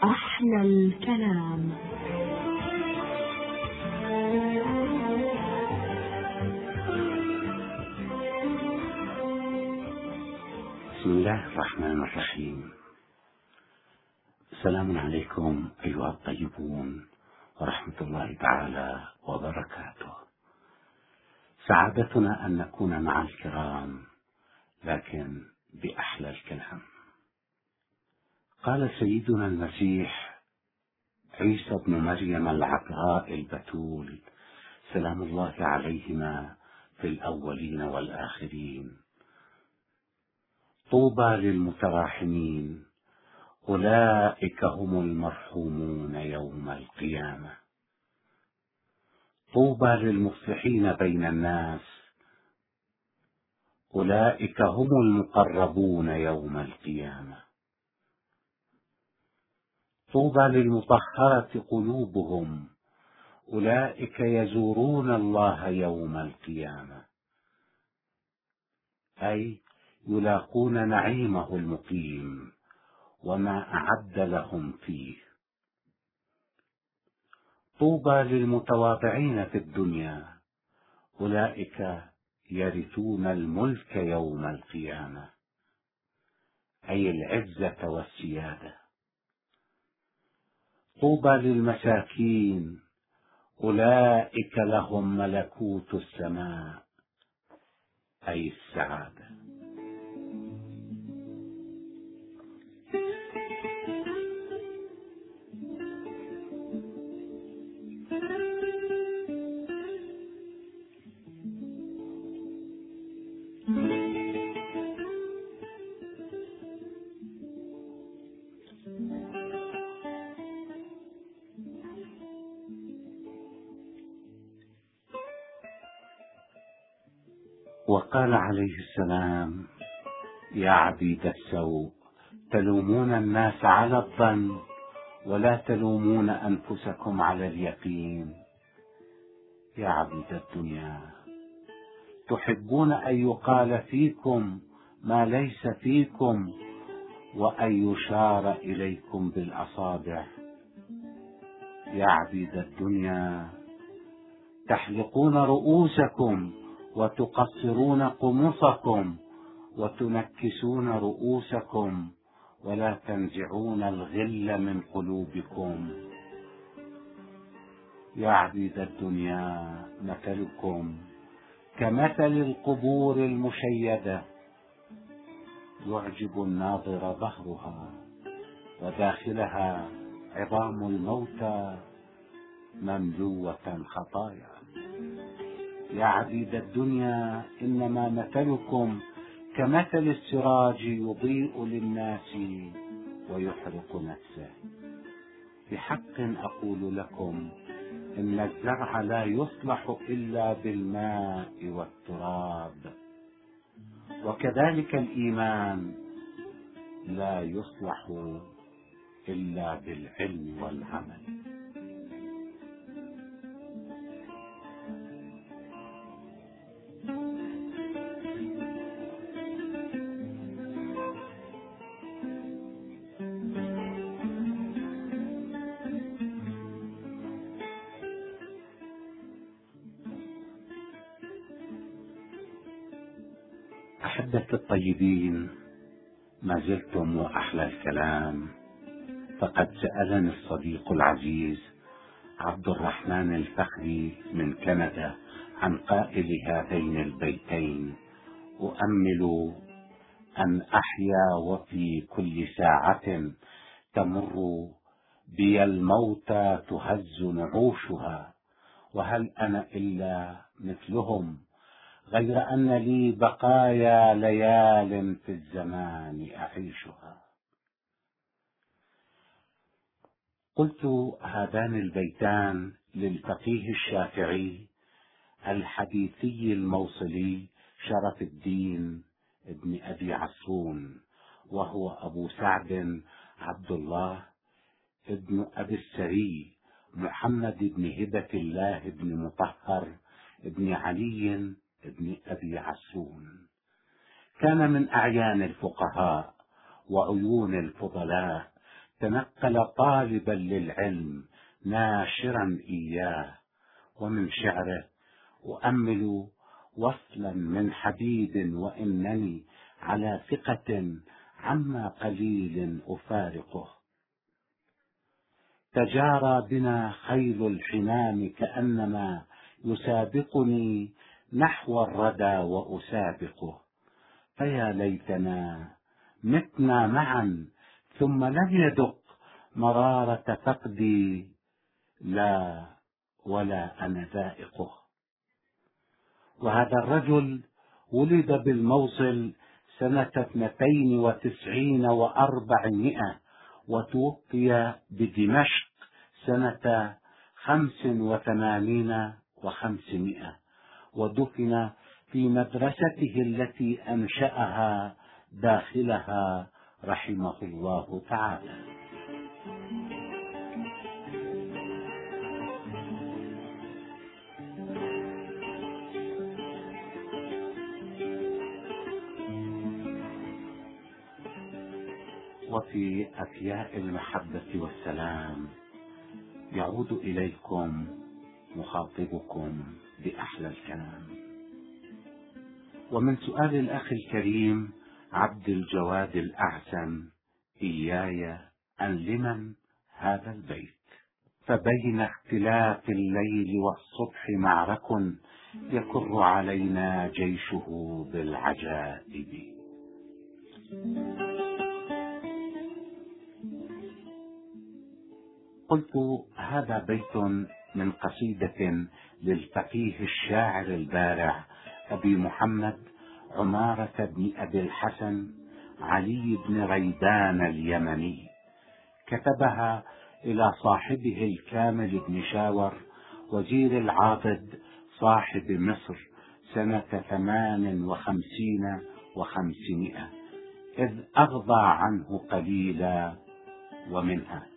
أحلى الكلام. بسم الله الرحمن الرحيم. السلام عليكم أيها الطيبون ورحمة الله تعالى وبركاته. سعادتنا أن نكون مع الكرام، لكن بأحلى الكلام. قال سيدنا المسيح عيسى بن مريم العذراء البتول سلام الله عليهما في الأولين والآخرين: طوبى للمتراحمين، أولئك هم المرحومون يوم القيامة. طوبى للمصلحين بين الناس، أولئك هم المقربون يوم القيامة. طوبى للمطهرة قلوبهم، أولئك يزورون الله يوم القيامة، أي يلاقون نعيمه المقيم وما أعد لهم فيه. طوبى للمتواضعين في الدنيا، أولئك يرثون الملك يوم القيامة، أي العزة والسيادة. طوبى للمساكين، أولئك لهم ملكوت السماء، أي السعادة. وقال عليه السلام: يا عبيد السوء، تلومون الناس على الظن ولا تلومون أنفسكم على اليقين. يا عبيد الدنيا، تحبون أن يقال فيكم ما ليس فيكم وأن يشار إليكم بالأصابع. يا عبيد الدنيا، تحلقون رؤوسكم وتقصرون قمصكم وتنكسون رؤوسكم ولا تنزعون الغل من قلوبكم. يا عبيد الدنيا، مثلكم كمثل القبور المشيدة، يعجب الناظر ظهرها وداخلها عظام الموتى مملوءة خطايا. يا عبيد الدنيا، إنما مثلكم كمثل السراج يضيء للناس ويحرق نفسه. بحق أقول لكم إن الزرع لا يصلح إلا بالماء والتراب، وكذلك الإيمان لا يصلح إلا بالعلم والعمل. أحبة الطيبين، ما زلتم وأحلى الكلام. فقد سألني الصديق العزيز عبد الرحمن الفخري من كندا عن قائل هذين البيتين: أؤمل أن أحيا وفي كل ساعة تمر بي الموتى تهز نعوشها، وهل أنا إلا مثلهم غير أن لي بقايا ليال في الزمان أعيشها. قلت هذان البيتان للفقيه الشافعي الحديثي الموصلي شرف الدين ابن أبي عصرون، وهو أبو سعد عبد الله ابن أبي السري محمد بن هبة الله بن مطهر ابن علي ابن أبي عصرون. كان من أعيان الفقهاء وعيون الفضلاء، تنقل طالبا للعلم ناشرا إياه. ومن شعره: أؤمل وصلا من حبيب وإنني على ثقة عما قليل أفارقه. تجارى بنا خيل الحمام كأنما يسابقني نحو الردى وأسابقه. فيا ليتنا متنا معا ثم لم يدق مرارة فقدي لا ولا أنا ذائقه. وهذا الرجل ولد بالموصل سنة 92 و400، وتوفي بدمشق سنة 85 و500، ودفن في مدرسته التي أنشأها داخلها رحمه الله تعالى. وفي أفياء المحبة والسلام يعود إليكم مخاطبكم بأحلى الكلام. ومن سؤال الأخ الكريم عبد الجواد الأعسم: إياي أن لمن هذا البيت؟ فبين اختلاف الليل والصبح معرك يكر علينا جيشه بالعجائب. قلت: هذا بيت من قصيدة للفقيه الشاعر البارع أبي محمد عمارة بن أبي الحسن علي بن غيدان اليمني، كتبها إلى صاحبه الكامل بن شاور وزير العاضد صاحب مصر سنة 58 و500، إذ أغضى عنه قليلا ومنها: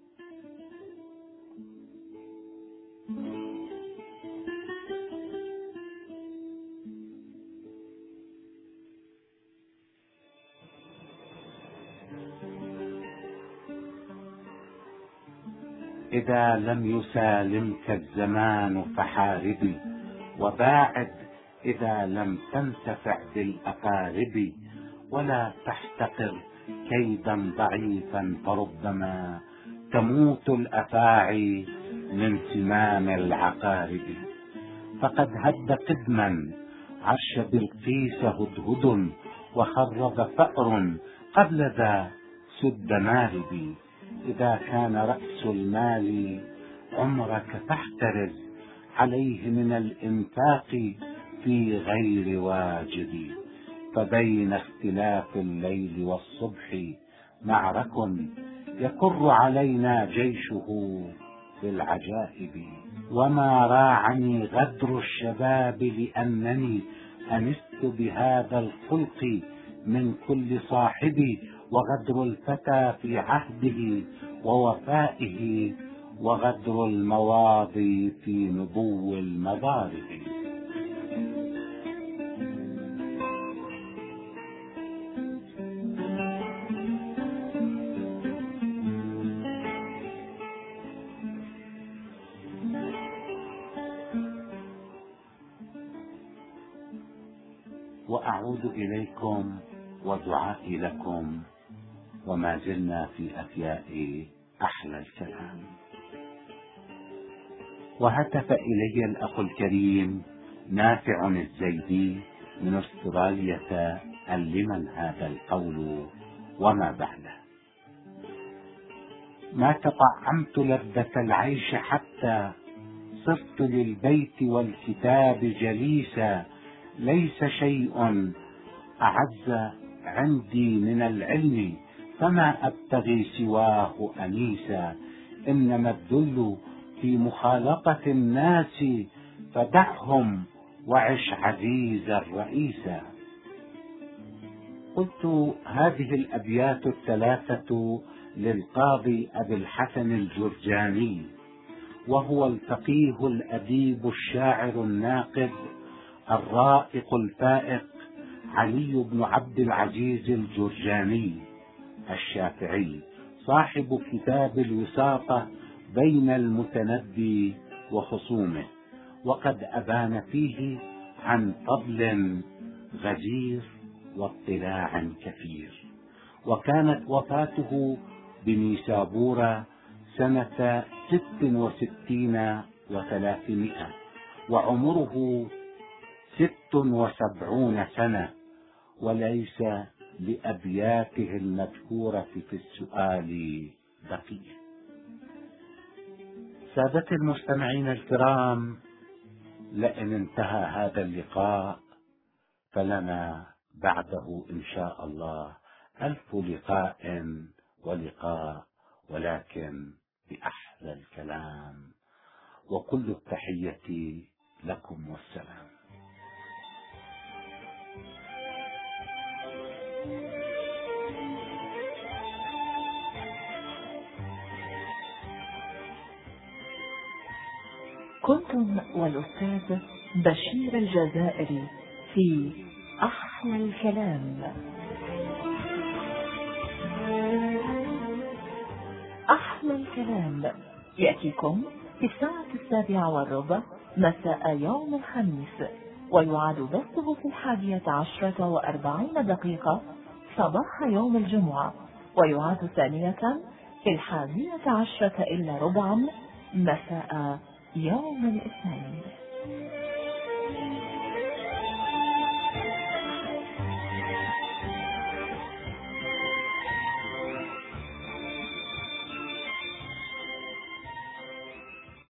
إذا لم يسالمك الزمان فحاربي، وباعد إذا لم تنتفع بالأقارب، ولا تحتقر كيدا ضعيفا فربما تموت الأفاعي من سمام العقارب. فقد هد قدما عرش بلقيس هدهد، وخرب فأر قبل ذا سد مارب. إذا كان رأس المال عمرك فاحترز عليه من الإنفاق في غير واجب. فبين اختلاف الليل والصبح معرك يكر علينا جيشه بالعجائب. وما راعني غدر الشباب لأنني أنست بهذا الخلق من كل صاحب، وغدر الفتى في عهده ووفائه، وغدر المواضي في نبو المضارب. وأعود إليكم ودعائي لكم، وما زلنا في أفياء أحلى الكلام. وهتف إلي الأخ الكريم نافع الزيدي من أستراليا: أن لمن هذا القول وما بعده؟ ما تطعمت لذة العيش حتى صرت للبيت والكتاب جليسا. ليس شيء أعز عندي من العلم، فما أبتغي سواه أنيسا. إنما الذل في مخالطة الناس، فدعهم وعش عزيزا رئيسا. قلت: هذه الأبيات الثلاثة للقاضي أبي الحسن الجرجاني، وهو الفقيه الأديب الشاعر الناقد الرائق الفائق علي بن عبد العزيز الجرجاني الشافعي صاحب كتاب الوساطة بين المتنبي وخصومه، وقد أبان فيه عن فضل غزير واطلاع كثير. وكانت وفاته بنيسابورة سنة 66 و300، وعمره 76 سنة، وليس لأبياته المذكورة في السؤال بقية. سادتي المستمعين الكرام، لئن انتهى هذا اللقاء فلنا بعده إن شاء الله 1000 لقاء ولقاء، ولكن بأحلى الكلام. وكل التحية لكم والسلام. كنتم والأستاذ بشير الجزائري في أحلى الكلام. أحلى الكلام يأتيكم في الساعة 7:15 مساء يوم الخميس، ويعاد بثه في 11:40 صباح يوم الجمعة، ويعاد ثانية في 11:10 إلا ربعا مساء يوم الاثنين.